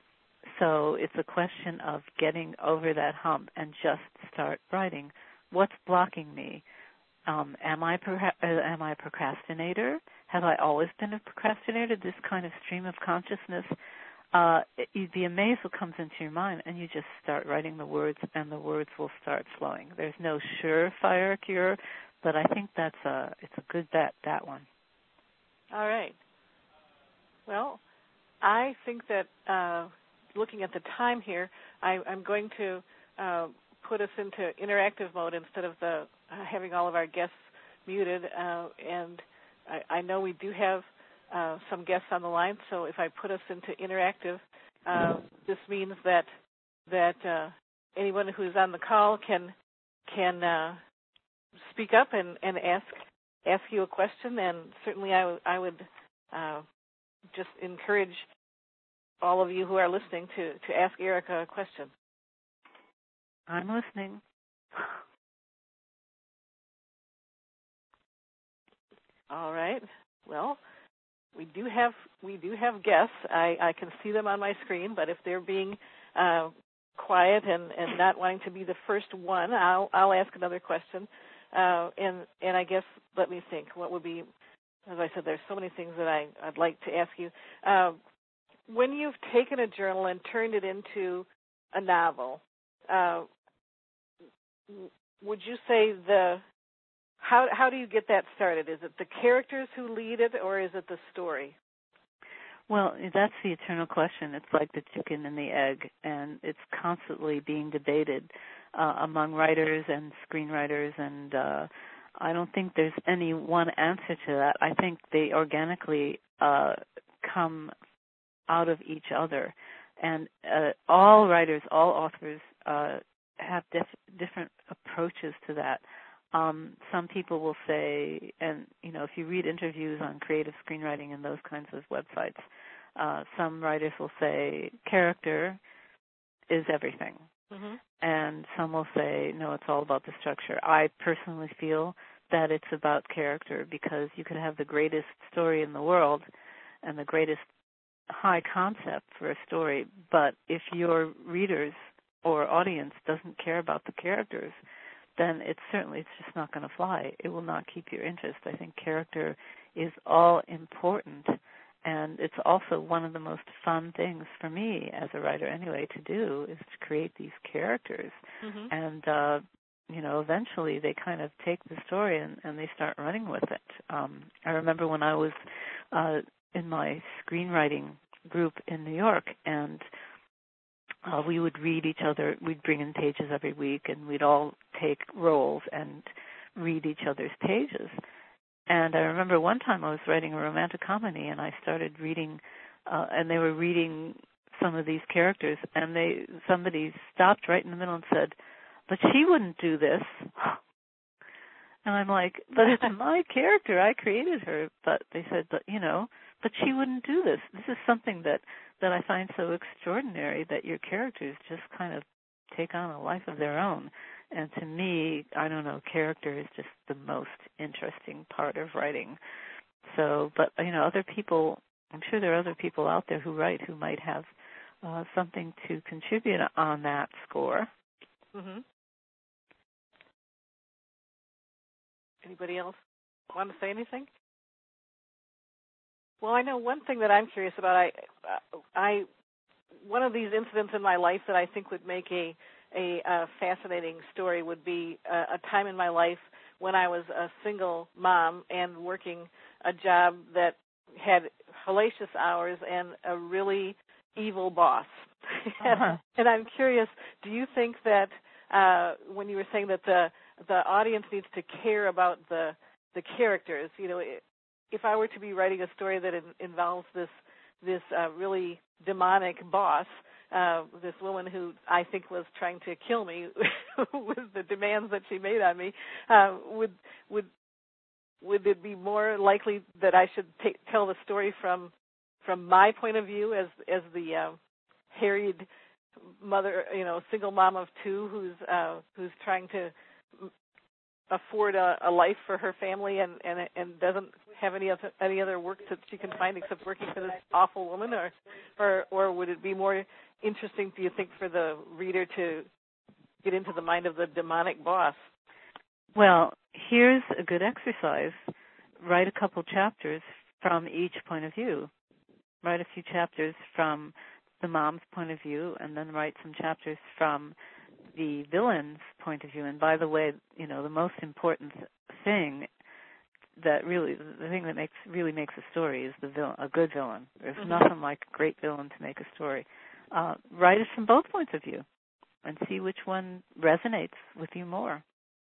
So it's a question of getting over that hump and just start writing. What's blocking me? Um, am I per- am I a procrastinator? Have I always been a procrastinator? This kind of stream of consciousness uh, it, the amazel comes into your mind, and you just start writing the words, and the words will start flowing. There's no surefire cure, but I think that's a it's a good bet, that one. All right. Well, I think that uh, looking at the time here, I, I'm going to uh, put us into interactive mode instead of the uh, having all of our guests muted. Uh, and I, I know we do have uh, some guests on the line, so if I put us into interactive, uh, this means that that uh, anyone who's on the call can can uh, speak up and, and ask ask you a question. And certainly, I, w- I would uh, just encourage all of you who are listening to, to ask Erica a question. I'm listening. All right. Well, we do have we do have guests. I, I can see them on my screen, but if they're being uh, quiet and, and not wanting to be the first one, I'll I'll ask another question. Uh, and and I guess let me think. What would be? As I said, there's so many things that I, I'd like to ask you. Uh, when you've taken a journal and turned it into a novel, uh, would you say the how how do you get that started? Is it the characters who lead it, or is it the story? Well, that's the eternal question. It's like the chicken and the egg, and it's constantly being debated uh, among writers and screenwriters, and uh, I don't think there's any one answer to that. I think they organically uh, come out of each other, and uh, all writers, all authors uh, have dif- different approaches to that. Um, some people will say, and you know, if you read interviews on creative screenwriting and those kinds of websites, uh, some writers will say character is everything, mm-hmm. and some will say no, it's all about the structure. I personally feel that it's about character, because you could have the greatest story in the world and the greatest high concept for a story, but if your readers or audience doesn't care about the characters, then it's certainly it's just not going to fly. It will not keep your interest. I think character is all important, and it's also one of the most fun things for me as a writer anyway to do, is to create these characters. Mm-hmm. And, uh, you know, eventually they kind of take the story and, and they start running with it. Um, I remember when I was uh, in my screenwriting group in New York, and Uh, we would read each other, we'd bring in pages every week, and we'd all take roles and read each other's pages. And I remember one time I was writing a romantic comedy, and I started reading, uh, and they were reading some of these characters, and they somebody stopped right in the middle and said, "But she wouldn't do this." And I'm like, "But it's my character, I created her." But they said, "But, you know, but she wouldn't do this." This is something that, that I find so extraordinary, that your characters just kind of take on a life of their own. And to me, I don't know, character is just the most interesting part of writing. So, but, you know, other people, I'm sure there are other people out there who write who might have uh, something to contribute on that score. Mm-hmm. Anybody else want to say anything? Well, I know one thing that I'm curious about. I, I, one of these incidents in my life that I think would make a a, a fascinating story would be a, a time in my life when I was a single mom and working a job that had hellacious hours and a really evil boss. Uh-huh. and, and I'm curious, do you think that uh, when you were saying that the the audience needs to care about the the characters, you know, it, if I were to be writing a story that in, involves this this uh, really demonic boss, uh, this woman who I think was trying to kill me with the demands that she made on me, uh, would would would it be more likely that I should t- tell the story from from my point of view as as the uh, harried mother, you know, single mom of two who's uh, who's trying to afford a, a life for her family and, and and doesn't have any other any other work that she can find except working for this awful woman, or or or would it be more interesting, do you think, for the reader to get into the mind of the demonic boss? Well, here's a good exercise. Write a couple chapters from each point of view. Write a few chapters from the mom's point of view and then write some chapters from the villain's point of view. And by the way, you know, the most important thing that really, the thing that makes really makes a story is the villain, a good villain. There's mm-hmm. nothing like a great villain to make a story. Uh, write it from both points of view and see which one resonates with you more.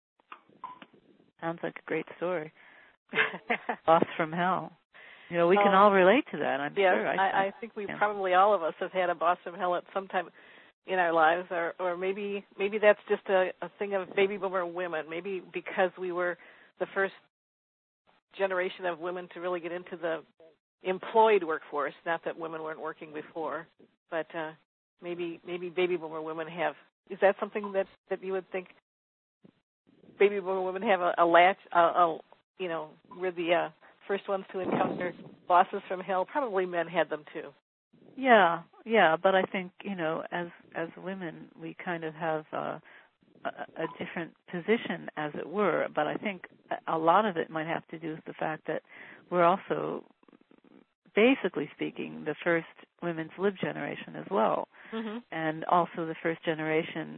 Sounds like a great story. Boss from Hell. You know, we can oh, all relate to that, I'm yes, sure. I, I, I think we yeah. probably all of us have had a boss from hell at some time in our lives, or, or maybe maybe that's just a, a thing of baby boomer women, maybe because we were the first generation of women to really get into the employed workforce, not that women weren't working before, but uh, maybe maybe baby boomer women have. Is that something that, that you would think baby boomer women have a, a latch, a, a, you know, we're the uh, first ones to encounter bosses from hell? Probably men had them too. Yeah, yeah, but I think, you know, as as women, we kind of have uh, a, a different position, as it were, but I think a lot of it might have to do with the fact that we're also, basically speaking, the first women's lib generation as well, mm-hmm. and also the first generation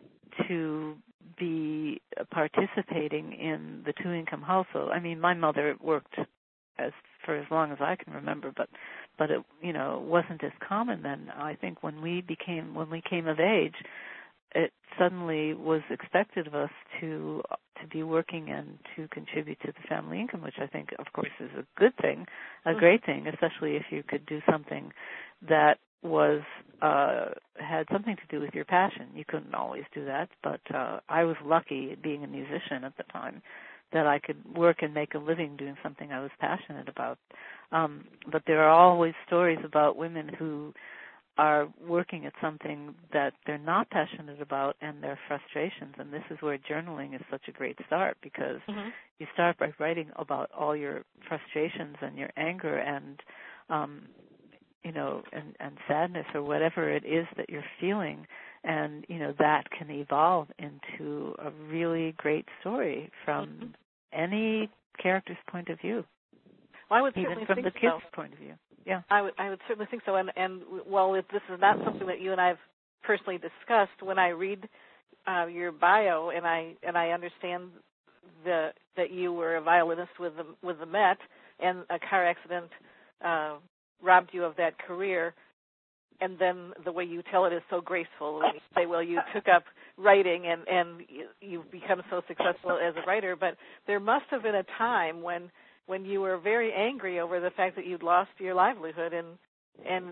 to be participating in the two-income household. I mean, my mother worked as for as long as I can remember, but but it, you know, wasn't as common then. I think when we became when we came of age, it suddenly was expected of us to to be working and to contribute to the family income, which I think, of course, is a good thing, a mm-hmm. great thing, especially if you could do something that was uh, had something to do with your passion. You couldn't always do that, but uh, I was lucky, being a musician at the time, that I could work and make a living doing something I was passionate about. Um, but there are always stories about women who are working at something that they're not passionate about and their frustrations, and this is where journaling is such a great start, because mm-hmm. you start by writing about all your frustrations and your anger and um, you know, and, and sadness or whatever it is that you're feeling, and, you know, that can evolve into a really great story from mm-hmm. any character's point of view. Well, I would even certainly from think the kid's so. point of view. Yeah, I would, I would certainly think so. And, and while this is not something that you and I have personally discussed, when I read uh, your bio and I and I understand the that you were a violinist with the with the Met, and a car accident Uh, robbed you of that career, and then the way you tell it is so graceful. When you say, well, you took up writing and, and you, you've become so successful as a writer, but there must have been a time when when you were very angry over the fact that you'd lost your livelihood, and and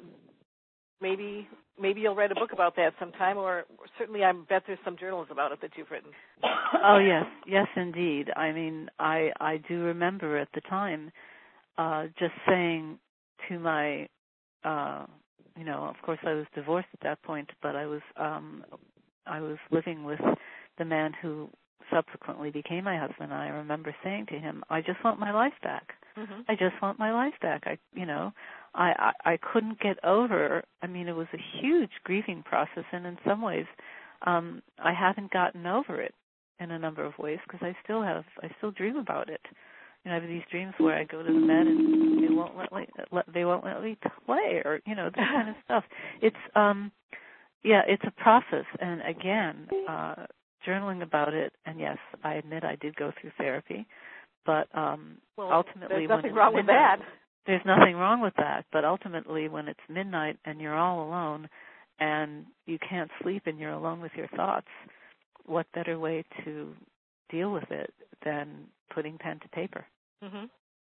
maybe maybe you'll write a book about that sometime, or certainly I bet there's some journals about it that you've written. Oh, yes, yes, indeed. I mean, I, I do remember at the time uh, just saying to my, uh, you know, of course I was divorced at that point, but I was um, I was living with the man who subsequently became my husband. I remember saying to him, I just want my life back. Mm-hmm. I just want my life back. I, you know, I, I, I couldn't get over, I mean, it was a huge grieving process, and in some ways um, I haven't gotten over it in a number of ways, because I still have, I still dream about it. You know, I have these dreams where I go to the Met and they won't let me, let, they won't let me play, or, you know, that kind of stuff. It's, um, yeah, it's a process. And again, uh, journaling about it, and yes, I admit I did go through therapy, but um, well, ultimately, there's nothing when wrong with that. There's nothing wrong with that. But ultimately, when it's midnight and you're all alone, and you can't sleep and you're alone with your thoughts, what better way to deal with it than putting pen to paper? Mm-hmm.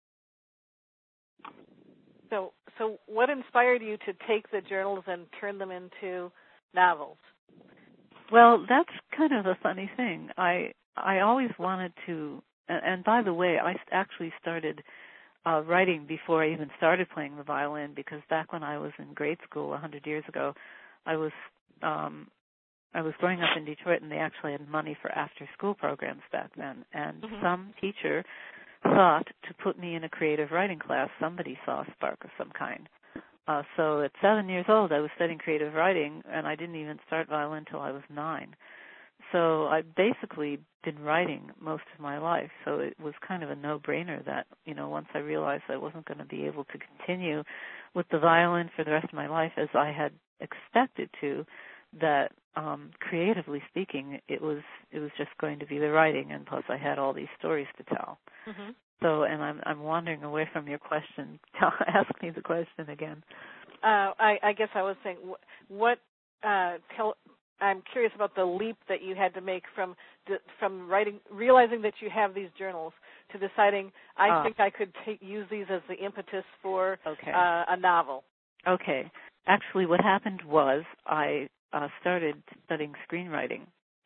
So, so what inspired you to take the journals and turn them into novels? Well, that's kind of a funny thing. I I always wanted to, and, and by the way, I actually started uh, writing before I even started playing the violin, because back when I was in grade school a hundred years ago, I was um, I was growing up in Detroit, and they actually had money for after-school programs back then, and mm-hmm. some teacher thought to put me in a creative writing class. Somebody saw a spark of some kind. Uh, so at seven years old, I was studying creative writing, and I didn't even start violin until I was nine. so I've basically been writing most of my life. So it was kind of a no-brainer that, you know, once I realized I wasn't going to be able to continue with the violin for the rest of my life as I had expected to, that um, creatively speaking, it was it was just going to be the writing, and plus I had all these stories to tell. Mm-hmm. So, and I'm I'm wandering away from your question. Ask me the question again. Uh, I, I guess I was saying, what? Uh, tell. I'm curious about the leap that you had to make from from writing, realizing that you have these journals, to deciding I uh, think I could take, use these as the impetus for okay. uh, a novel. Okay. Actually, what happened was I uh, started studying screenwriting,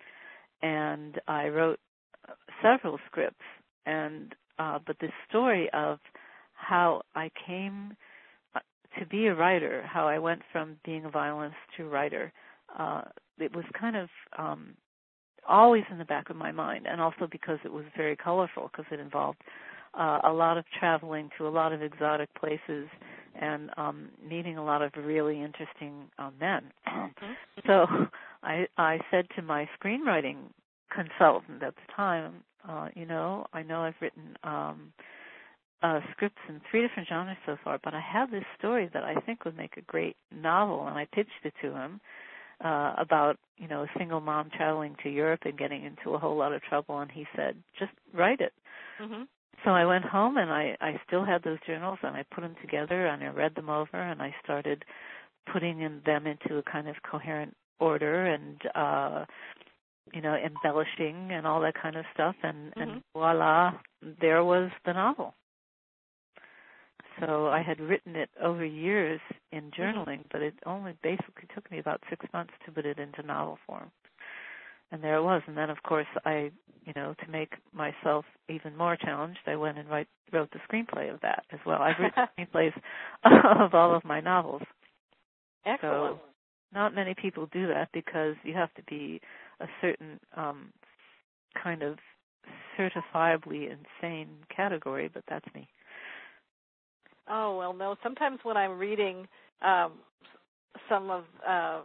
and I wrote several scripts. And uh, but the story of how I came to be a writer, how I went from being a violinist to writer, uh, it was kind of um, always in the back of my mind, and also because it was very colorful, because it involved uh, a lot of traveling to a lot of exotic places and um, meeting a lot of really interesting uh, men. So I, I said to my screenwriting consultant at the time, uh, you know, I know I've written um, uh, scripts in three different genres so far, but I have this story that I think would make a great novel, and I pitched it to him. Uh, about, you know, a single mom traveling to Europe and getting into a whole lot of trouble, and he said, just write it. Mm-hmm. So I went home, and I, I still had those journals, and I put them together, and I read them over, and I started putting in them into a kind of coherent order and, uh, you know, embellishing and all that kind of stuff, and, mm-hmm. and voila, there was the novel. So I had written it over years in journaling, but it only basically took me about six months to put it into novel form. And there it was. And then, of course, I, you know, to make myself even more challenged, I went and write, wrote the screenplay of that as well. I've written screenplays of all of my novels. Excellent. So not many people do that because you have to be a certain um, kind of certifiably insane category, but that's me. Oh, well, no. Sometimes when I'm reading um, some of uh,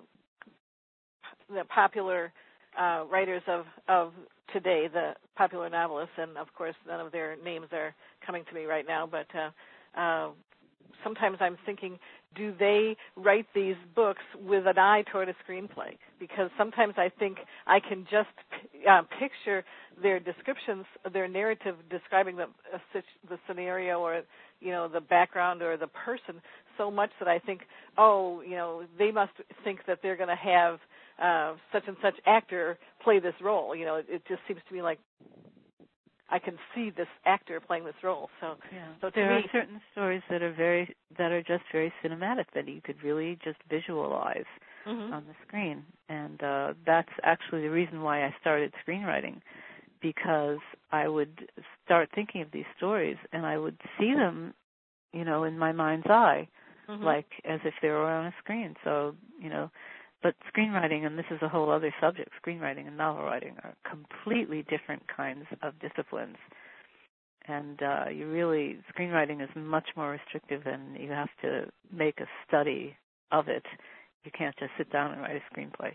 the popular uh, writers of, of today, the popular novelists, and, of course, none of their names are coming to me right now, but uh, uh, sometimes I'm thinking, do they write these books with an eye toward a screenplay? Because sometimes I think I can just uh, picture their descriptions, their narrative describing the, uh, the scenario or, you know, the background or the person so much that I think, oh, you know, they must think that they're going to have uh, such and such actor play this role. You know, it, it just seems to me like I can see this actor playing this role. So, yeah. so there me, are certain stories that are very that are just very cinematic that you could really just visualize mm-hmm. on the screen, and uh, that's actually the reason why I started screenwriting, because I would start thinking of these stories and I would see them, you know, in my mind's eye, mm-hmm. like as if they were on a screen. So, you know. But screenwriting, and this is a whole other subject, screenwriting and novel writing are completely different kinds of disciplines. And uh, you really, screenwriting is much more restrictive, and you have to make a study of it. You can't just sit down and write a screenplay.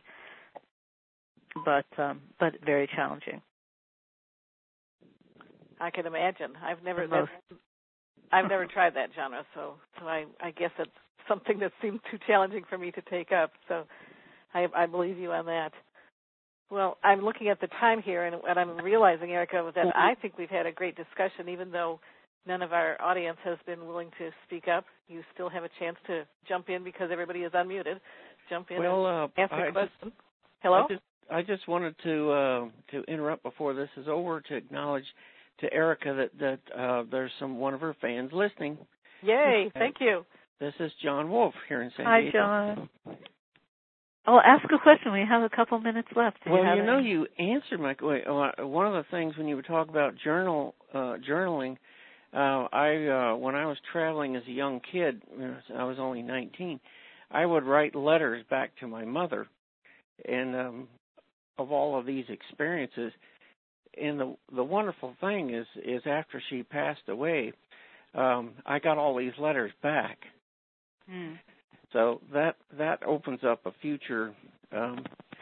But um, but very challenging. I can imagine. I've never I've never tried that genre, so so I, I guess it's something that seems too challenging for me to take up. So I, I believe you on that. Well, I'm looking at the time here, and, and I'm realizing, Erica, that I think we've had a great discussion, even though none of our audience has been willing to speak up. You still have a chance to jump in because everybody is unmuted. Jump in well, and uh, ask a I question. Just, Hello? I just, I just wanted to uh, to interrupt before this is over to acknowledge to Erica that, that uh, there's some one of her fans listening. Yay, thank you. This is John Wolf here in San Hi, Diego. Hi, John. Oh, ask a question. We have a couple minutes left. Do well, you, you know, any? you answered my wait, uh, one of the things when you were talking about journal uh, journaling. Uh, I uh, when I was traveling as a young kid, I was only nineteen. I would write letters back to my mother, and um, of all of these experiences. And the the wonderful thing is is after she passed away, um, I got all these letters back. Mm. So that that opens up a future um, uh,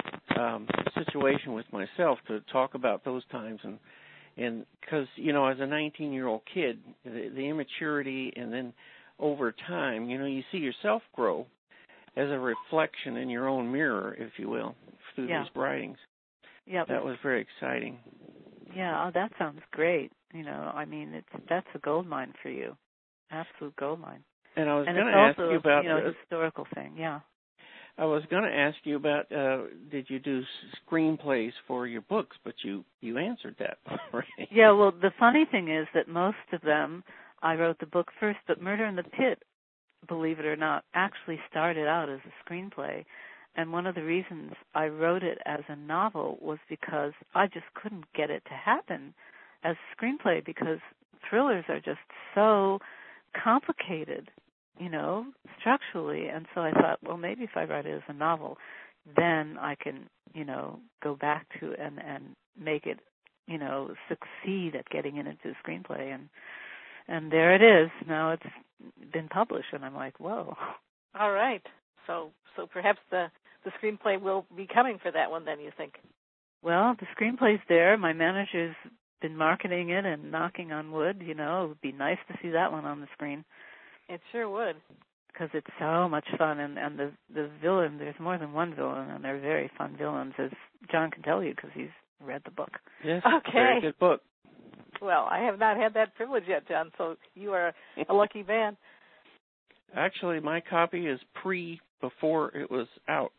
um, situation with myself to talk about those times, and and because you know, as a nineteen-year-old kid, the, the immaturity, and then over time, you know, you see yourself grow as a reflection in your own mirror, if you will, through yeah. these writings. Yep. That was very exciting. Yeah, oh, that sounds great. You know, I mean, it's that's a gold mine for you, absolute gold mine. And I was and going to it's ask also, you about you know, uh, a historical thing. Yeah. I was going to ask you about uh, did you do screenplays for your books, but you you answered that already. Yeah. Well, the funny thing is that most of them I wrote the book first, but Murder in the Pit, believe it or not, actually started out as a screenplay. And one of the reasons I wrote it as a novel was because I just couldn't get it to happen as a screenplay, because thrillers are just so complicated, you know, structurally. And so I thought, well, maybe if I write it as a novel, then I can, you know, go back to and, and make it, you know, succeed at getting it into a screenplay. And and there it is. Now it's been published, and I'm like, whoa. All right. So so perhaps the, the screenplay will be coming for that one then, you think? Well, the screenplay's there. My manager's been marketing it and knocking on wood. You know, it would be nice to see that one on the screen. It sure would. Because it's so much fun, and, and the the villain, there's more than one villain, and they're very fun villains, as John can tell you because he's read the book. Yes, okay. Very good book. Well, I have not had that privilege yet, John, so you are a lucky man. Actually, my copy is pre before it was out.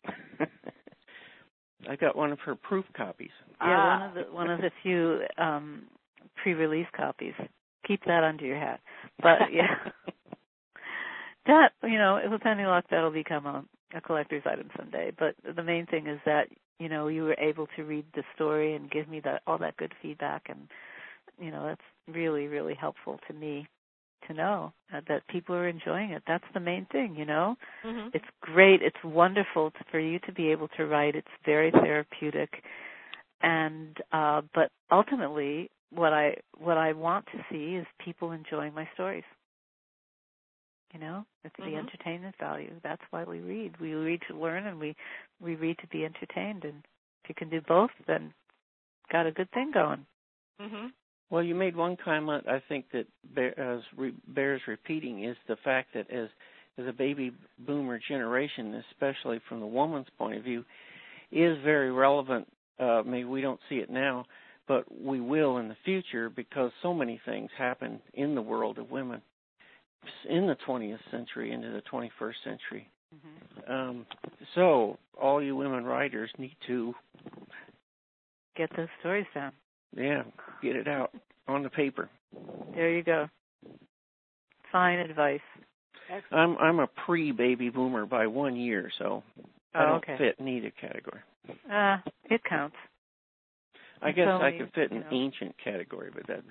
I got one of her proof copies. Yeah, ah. one of the one of the few um, pre-release copies. Keep that under your hat. But yeah, that you know, with any luck, that'll become a, a collector's item someday. But the main thing is that you know you were able to read the story and give me that all that good feedback, and you know that's really really helpful to me to know uh, that people are enjoying it. That's the main thing, you know. Mm-hmm. It's great. It's wonderful to, for you to be able to write. It's very therapeutic, and uh, but ultimately, what I what I want to see is people enjoying my stories. You know, it's mm-hmm. the entertainment value. That's why we read. We read to learn, and we we read to be entertained. And if you can do both, then got a good thing going. Mm-hmm. Well, you made one comment I think that bear, as re, bears repeating is the fact that as as a baby boomer generation, especially from the woman's point of view, is very relevant. Uh, maybe we don't see it now, but we will in the future because so many things happen in the world of women in the twentieth century into the twenty-first century. Mm-hmm. Um, so all you women writers need to get those stories down. Yeah, get it out on the paper. There you go. Fine advice. I'm I'm a pre-baby boomer by one year, so oh, I don't okay. fit in either category. Uh, it counts. I it's guess only, I could fit in you know. ancient category, but that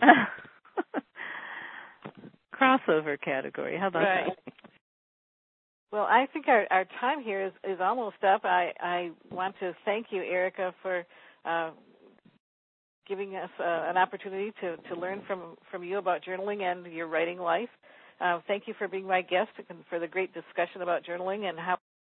crossover category. How about right. that? Well, I think our, our time here is, is almost up. I, I want to thank you, Erica, for uh, giving us uh, an opportunity to, to learn from, from you about journaling and your writing life. Uh, thank you for being my guest and for the great discussion about journaling and how